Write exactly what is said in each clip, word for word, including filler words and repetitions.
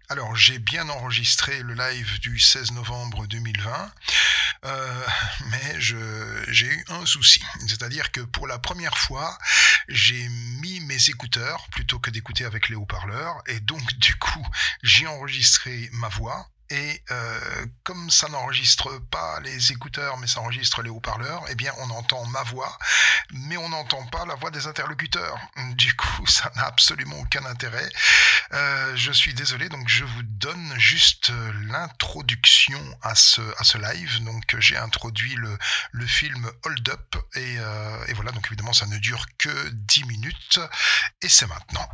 Alors, j'ai bien enregistré le live du seize novembre deux mille vingt, heu, mais je j'ai eu un souci. C'est-à-dire que pour la première fois, j'ai mis mes écouteurs plutôt que d'écouter avec les haut-parleurs et donc du coup, j'ai enregistré ma voix et heu, comme ça n'enregistre pas les écouteurs, mais ça enregistre les haut-parleurs, eh bien, on entend ma voix, mais on n'entend pas la voix des interlocuteurs. Du coup, ça n'a absolument aucun intérêt. Euh, je suis désolé, donc je vous donne juste euh, l'introduction à ce, à ce live. Donc euh, j'ai introduit le, le film Hold Up et, euh, et voilà, donc évidemment ça ne dure que dix minutes et c'est maintenant.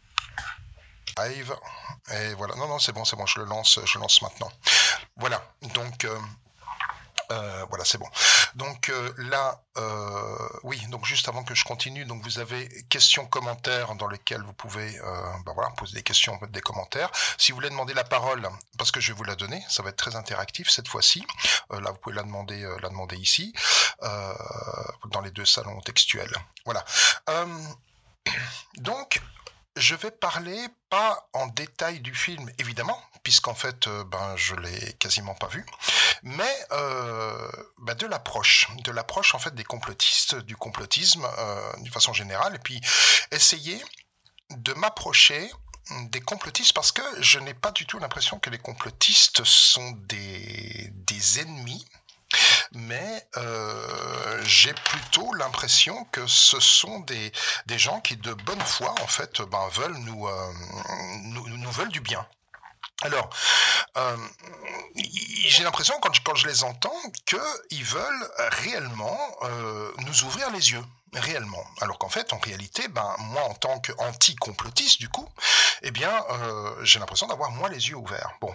Live, et voilà, non non c'est bon, c'est bon, je le lance, je le lance maintenant. Voilà, donc... Euh... Euh, voilà, c'est bon. Donc euh, là, euh, oui, donc juste avant que je continue, donc vous avez questions, commentaires dans lesquels vous pouvez euh, bah voilà, poser des questions, mettre des commentaires. Si vous voulez demander la parole, parce que je vais vous la donner, ça va être très interactif cette fois-ci. Euh, là, vous pouvez la demander, euh, la demander ici, euh, dans les deux salons textuels. Voilà. Euh, donc, je vais parler pas en détail du film, évidemment, puisqu'en fait, euh, ben, je l'ai quasiment pas vu, mais euh, ben, de l'approche, de l'approche en fait des complotistes, du complotisme euh, d'une façon générale, et puis essayer de m'approcher des complotistes parce que je n'ai pas du tout l'impression que les complotistes sont des, des ennemis. Mais euh, j'ai plutôt l'impression que ce sont des, des gens qui, de bonne foi, en fait, ben, veulent nous, euh, nous, nous veulent du bien. Alors, euh, j'ai l'impression, quand je, quand je les entends, qu'ils veulent réellement euh, nous ouvrir les yeux. Réellement. Alors qu'en fait, en réalité, ben, moi, en tant qu'anti-complotiste, du coup, eh bien, euh, j'ai l'impression d'avoir, moi, les yeux ouverts. Bon.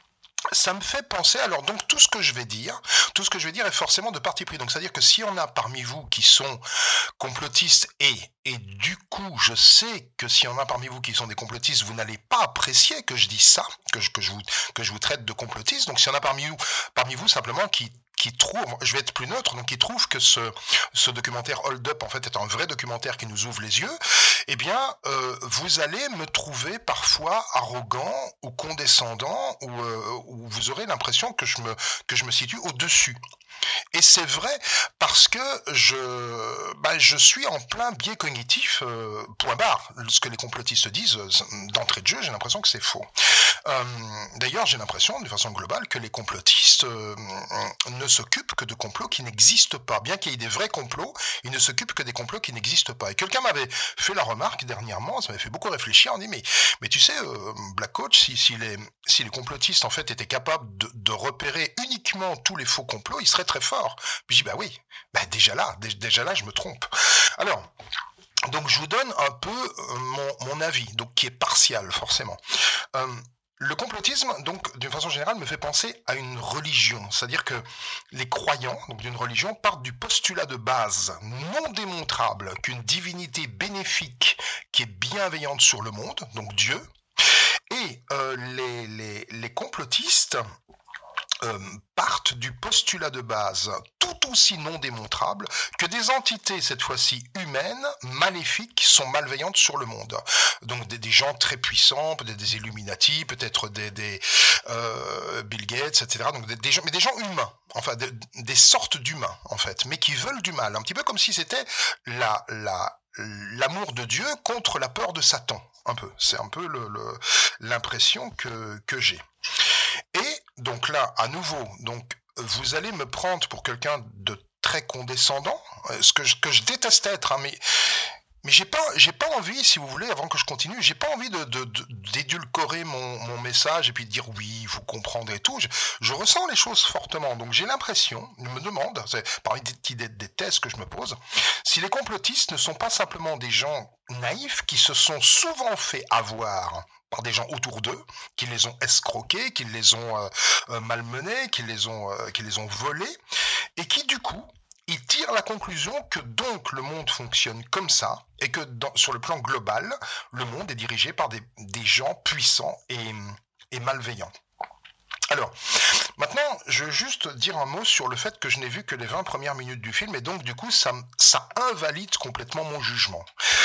Ça me fait penser, alors donc tout ce que je vais dire, tout ce que je vais dire est forcément de parti pris. Donc c'est-à-dire que si on a parmi vous qui sont complotistes et, et du coup je sais que si on a parmi vous qui sont des complotistes, vous n'allez pas apprécier que je dise ça, que je, que je, vous, que je vous traite de complotiste. Donc si on a parmi vous, parmi vous simplement qui qui trouve, je vais être plus neutre, donc qui trouve que ce, ce documentaire Hold Up en fait est un vrai documentaire qui nous ouvre les yeux, eh bien euh, vous allez me trouver parfois arrogant ou condescendant ou, euh, ou vous aurez l'impression que je me, que je me situe au-dessus. Et c'est vrai parce que je, bah, je suis en plein biais cognitif, euh, point barre. Ce que les complotistes disent, d'entrée de jeu, j'ai l'impression que c'est faux. Euh, d'ailleurs, j'ai l'impression, de façon globale, que les complotistes euh, ne s'occupent que de complots qui n'existent pas. Bien qu'il y ait des vrais complots, ils ne s'occupent que des complots qui n'existent pas. Et quelqu'un m'avait fait la remarque dernièrement, ça m'avait fait beaucoup réfléchir, on dit, mais, mais tu sais, euh, Black Coach, si, si, les, si les complotistes, en fait, étaient capables de, de repérer uniquement tous les faux complots, ils seraient très fort. Puis je dis, bah oui, bah déjà là, déjà là, je me trompe. Alors, donc je vous donne un peu mon, mon avis, donc qui est partial forcément. Euh, le complotisme, donc d'une façon générale, me fait penser à une religion, c'est-à-dire que les croyants donc d'une religion partent du postulat de base non démontrable qu'une divinité bénéfique qui est bienveillante sur le monde, donc Dieu, et euh, les, les, les complotistes Euh, partent du postulat de base tout aussi non démontrable que des entités, cette fois-ci humaines, maléfiques, sont malveillantes sur le monde. Donc des, des gens très puissants, peut-être des Illuminati, peut-être des, des euh, Bill Gates, et cetera. Donc des, des gens, mais des gens humains, enfin des, des sortes d'humains en fait, mais qui veulent du mal, un petit peu comme si c'était la la l'amour de Dieu contre la peur de Satan, un peu. C'est un peu le, le, l'impression que, que j'ai. Et donc là, à nouveau, donc vous allez me prendre pour quelqu'un de très condescendant, ce que je, que je déteste être, hein, mais mais j'ai pas j'ai pas envie, si vous voulez, avant que je continue, j'ai pas envie de, de, de d'édulcorer mon, mon message et puis de dire oui, vous comprendrez et tout. Je, je ressens les choses fortement, donc j'ai l'impression, je me demande, c'est parmi des, des, des thèses que je me pose, si les complotistes ne sont pas simplement des gens naïfs qui se sont souvent fait avoir par des gens autour d'eux, qui les ont escroqués, qui les ont euh, euh, malmenés, qui les ont, euh, qui les ont volés, et qui du coup, ils tirent la conclusion que donc le monde fonctionne comme ça, et que dans, sur le plan global, le monde est dirigé par des, des gens puissants et, et malveillants. Alors, maintenant, je veux juste dire un mot sur le fait que je n'ai vu que les vingt premières minutes du film, et donc du coup, ça, ça invalide complètement mon jugement.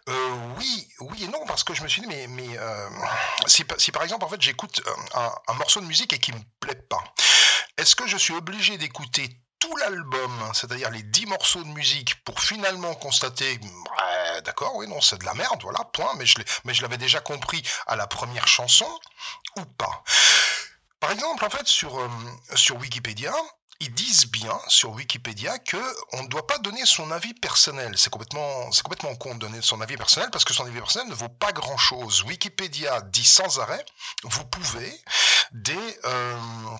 Euh, oui, oui et non, parce que je me suis dit, mais, mais euh, si, pa- si par exemple, en fait, j'écoute euh, un, un morceau de musique et qui me plaît pas, est-ce que je suis obligé d'écouter tout l'album, hein, c'est-à-dire les dix morceaux de musique, pour finalement constater, ouais, d'accord, oui, non, c'est de la merde, voilà, point, mais je l'ai- mais je l'avais déjà compris à la première chanson, ou pas? Par exemple, en fait, sur, euh, sur Wikipédia, ils disent bien sur Wikipédia que on ne doit pas donner son avis personnel. C'est complètement, c'est complètement con de donner son avis personnel parce que son avis personnel ne vaut pas grand-chose. Wikipédia dit sans arrêt, vous pouvez des, euh,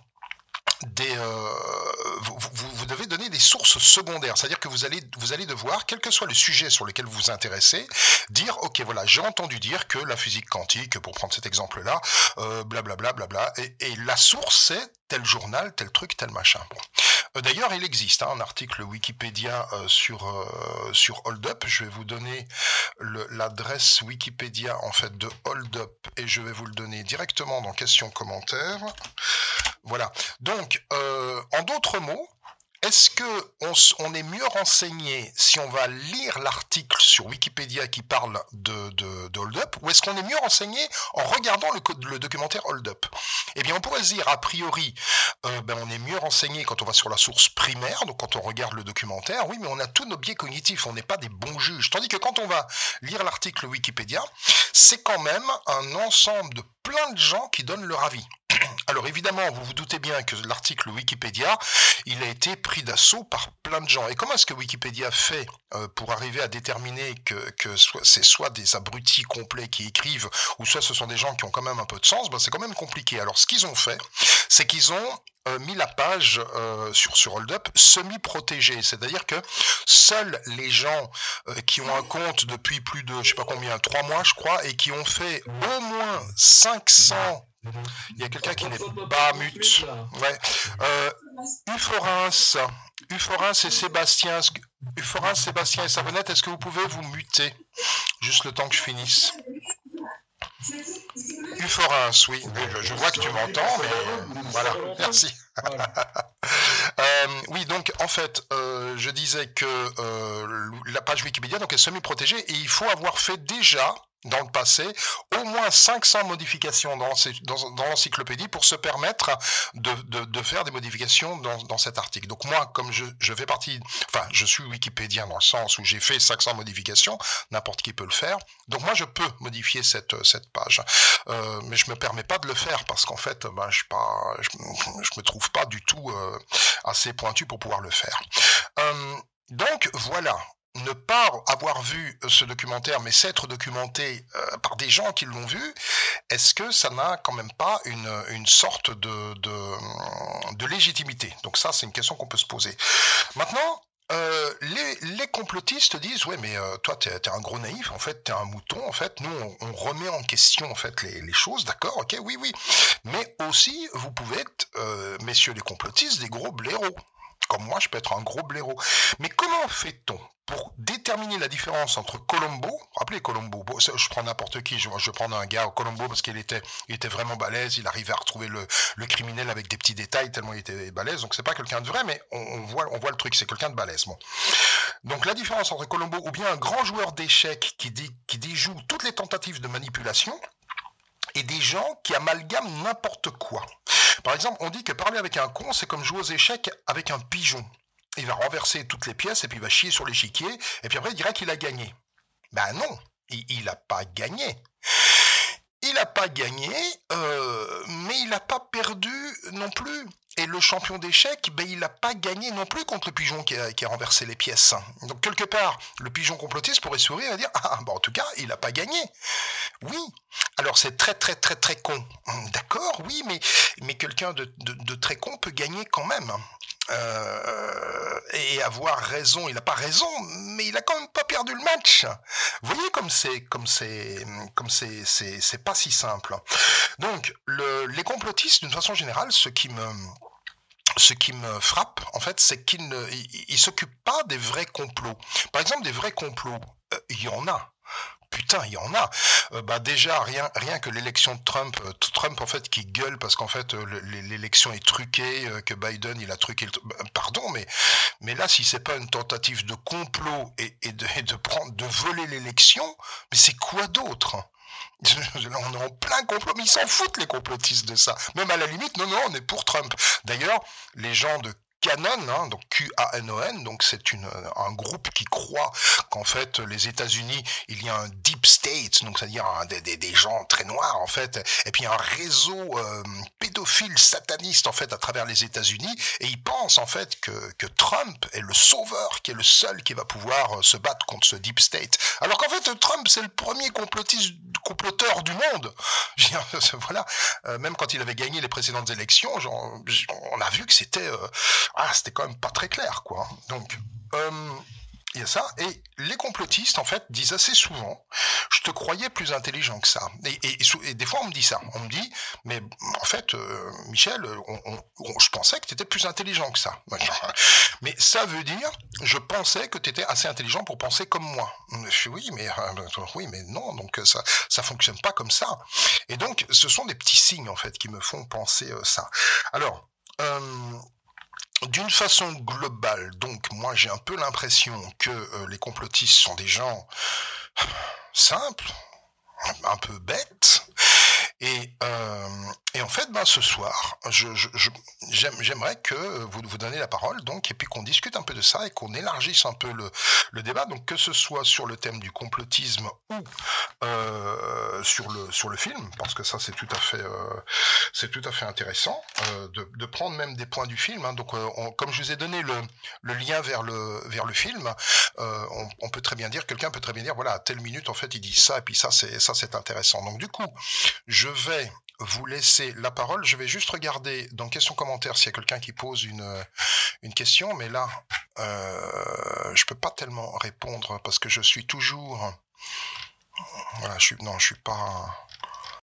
des, euh, vous, vous- vous devez donner des sources secondaires, c'est-à-dire que vous allez, vous allez devoir, quel que soit le sujet sur lequel vous vous intéressez, dire, ok, voilà, j'ai entendu dire que la physique quantique, pour prendre cet exemple-là, euh, blablabla, blabla, et, et la source c'est tel journal, tel truc, tel machin. Bon. Euh, D'ailleurs, il existe hein, un article Wikipédia euh, sur euh, sur Hold Up. Je vais vous donner le- l'adresse Wikipédia en fait de Hold Up et je vais vous le donner directement dans questions commentaires. Voilà. Donc, euh, en d'autres mots, est-ce que on, s- on est mieux renseigné si on va lire l'article sur Wikipédia qui parle de, de, de Hold Up, ou est-ce qu'on est mieux renseigné en regardant le, co- le documentaire Hold Up? Eh bien, on pourrait se dire, a priori, euh, ben, on est mieux renseigné quand on va sur la source primaire, donc quand on regarde le documentaire, oui, mais on a tous nos biais cognitifs, on n'est pas des bons juges. Tandis que quand on va lire l'article Wikipédia, c'est quand même un ensemble de plein de gens qui donnent leur avis. Alors évidemment, vous vous doutez bien que l'article Wikipédia, il a été pris d'assaut par plein de gens. Et comment est-ce que Wikipédia fait euh, pour arriver à déterminer que, que soit, c'est soit des abrutis complets qui écrivent, ou soit ce sont des gens qui ont quand même un peu de sens? Ben, c'est quand même compliqué. Alors ce qu'ils ont fait, c'est qu'ils ont euh, mis la page euh, sur, sur Hold Up semi-protégée. C'est-à-dire que seuls les gens euh, qui ont un compte depuis plus de, je sais pas combien, trois mois je crois, et qui ont fait au moins cinq cents. Il y a quelqu'un qui n'est pas mute. Ouais. Euh, Uforins, Uforins et Sébastien, Uforins, Sébastien et Savonnette, est-ce que vous pouvez vous muter juste le temps que je finisse? Uforins, oui. Je, je vois que tu m'entends, mais voilà, merci. Euh, oui, donc en fait, euh, je disais que euh, la page Wikipédia donc, est semi-protégée et il faut avoir fait déjà dans le passé au moins cinq cents modifications dans, dans, dans l'encyclopédie pour se permettre de, de, de faire des modifications dans, dans cet article. Donc moi, comme je, je fais partie, enfin je suis wikipédien dans le sens où j'ai fait cinq cents modifications, n'importe qui peut le faire, donc moi je peux modifier cette, cette page, euh, mais je me permets pas de le faire parce qu'en fait, ben, je, suis pas, je, je me trouve pas du tout euh, assez pointu pour pouvoir le faire. Euh, donc voilà, ne pas avoir vu ce documentaire, mais s'être documenté euh, par des gens qui l'ont vu, est-ce que ça n'a quand même pas une, une sorte de, de, de légitimité? Donc ça, c'est une question qu'on peut se poser. Maintenant, euh, les, les complotistes disent ouais mais euh, toi t'es, t'es un gros naïf, en fait t'es un mouton, en fait nous on, on remet en question en fait les, les choses, d'accord, ok, oui oui, mais aussi vous pouvez être euh, messieurs les complotistes des gros blaireaux. Comme moi, je peux être un gros blaireau. Mais comment fait-on pour déterminer la différence entre Colombo, rappelez Colombo, bon, je prends n'importe qui, je, je vais prendre un gars au Colombo parce qu'il était, il était vraiment balèze, il arrivait à retrouver le, le criminel avec des petits détails tellement il était balèze, donc c'est pas quelqu'un de vrai, mais on, on, voit, on voit le truc, c'est quelqu'un de balèze. Bon. Donc la différence entre Colombo ou bien un grand joueur d'échecs qui, dit, qui déjoue toutes les tentatives de manipulation, et des gens qui amalgament n'importe quoi. Par exemple, on dit que parler avec un con, c'est comme jouer aux échecs avec un pigeon. Il va renverser toutes les pièces et puis il va chier sur l'échiquier et puis après il dira qu'il a gagné. Ben non, il n'a pas gagné. Il n'a pas gagné, euh, mais il n'a pas perdu non plus. Et le champion d'échecs, ben, il n'a pas gagné non plus contre le pigeon qui a, qui a renversé les pièces. Donc quelque part, le pigeon complotiste pourrait sourire et dire « Ah, ben, en tout cas, il n'a pas gagné. » Oui, alors c'est très très très très con. D'accord, oui, mais, mais quelqu'un de, de, de très con peut gagner quand même. Euh, et avoir raison, il n'a pas raison, mais il a quand même pas perdu le match. Vous voyez comme c'est comme c'est comme c'est c'est c'est pas si simple. Donc le, les complotistes, d'une façon générale, ce qui me ce qui me frappe, en fait, c'est qu'ils ne ils, ils s'occupent pas des vrais complots. Par exemple, des vrais complots, euh, il y en a. putain, il y en a. Euh, bah déjà, rien, rien que l'élection de Trump, euh, Trump en fait qui gueule parce qu'en fait euh, le- l'élection est truquée, euh, que Biden il a truqué le... tru- bah, pardon, mais, mais là si c'est pas une tentative de complot et, et de, et de prendre, de voler l'élection, mais c'est quoi d'autre? Là, on est en plein complot, mais ils s'en foutent les complotistes de ça. Même à la limite, non, non, on est pour Trump. D'ailleurs, les gens de Qanon, hein, donc Q A N O N, donc c'est une, un groupe qui croit qu'en fait les États-Unis, il y a un deep state, donc c'est-à-dire un, des, des, des gens très noirs en fait, et puis un réseau euh, pédophile sataniste en fait à travers les États-Unis, et ils pensent en fait que, que Trump est le sauveur, qui est le seul qui va pouvoir euh, se battre contre ce deep state. Alors qu'en fait Trump c'est le premier complotiste, comploteur du monde. Je veux dire, voilà, euh, même quand il avait gagné les précédentes élections, genre, on a vu que c'était euh, ah, c'était quand même pas très clair, quoi. Donc, euh, il y a ça. Et les complotistes, en fait, disent assez souvent, je te croyais plus intelligent que ça. Et, et, et, et des fois, on me dit ça. On me dit, mais en fait, euh, Michel, on, on, on, je pensais que tu étais plus intelligent que ça. Mais ça veut dire, je pensais que tu étais assez intelligent pour penser comme moi. Je suis, oui, mais, euh, oui, mais non, donc ça ça fonctionne pas comme ça. Et donc, ce sont des petits signes, en fait, qui me font penser euh, ça. Alors, euh, d'une façon globale, donc moi j'ai un peu l'impression que euh, les complotistes sont des gens simples, un peu bêtes, et, euh, et en fait, ben, ce soir, je, je, je, j'aime, j'aimerais que vous vous donnez la parole, donc, et puis qu'on discute un peu de ça et qu'on élargisse un peu le, le débat, donc que ce soit sur le thème du complotisme ou euh, sur le sur le film, parce que ça c'est tout à fait euh, c'est tout à fait intéressant euh, de, de prendre même des points du film. Hein, donc, euh, on, comme je vous ai donné le, le lien vers le vers le film, euh, on, on peut très bien dire, quelqu'un peut très bien dire, voilà, à telle minute en fait il dit ça et puis ça c'est ça c'est intéressant. Donc du coup, je vais vous laisser la parole. Je vais juste regarder dans questions commentaires s'il y a quelqu'un qui pose une, une question, mais là, euh, je peux pas tellement répondre parce que je suis toujours... Voilà, je suis... Non, je suis pas...